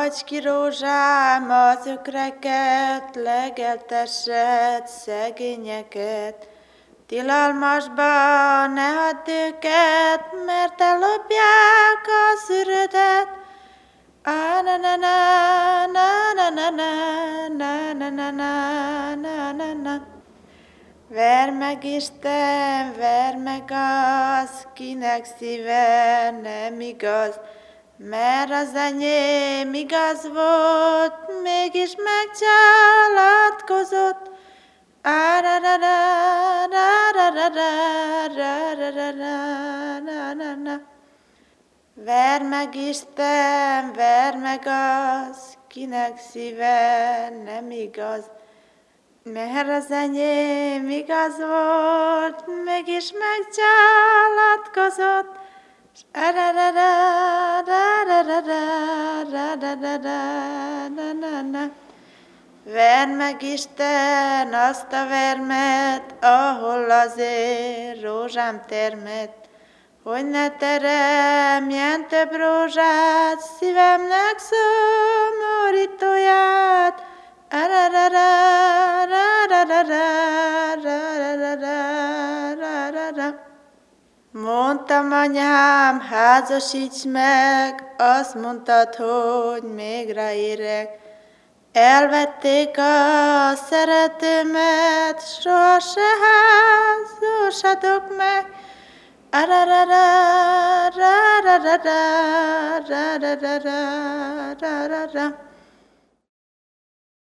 Hagyd ki, rózsám, az ökreket, legeltessed szegényeket. Tilalmasba ne hadd őket, mert ellopják a szürödet. Na na na na na na na na na na na na na. Ver meg Isten, ver meg az, kinek szíve nem igaz, mert az enyém igaz volt, mégis megcsalatkozott. Ver meg Isten, ver meg az, kinek szíve nem igaz, mert az enyém igaz volt, mégis megcsalatkozott. Verd meg Isten azt a vermet, ahol az én rózsám termett, hogy ne teremjen több rózsát, szívemnek szomorítóját. Mondtam, anyám, házasíts meg, azt mondtad, hogy még ráérek. Elvették a szeretőmet, soha se házasodok meg. Ararara,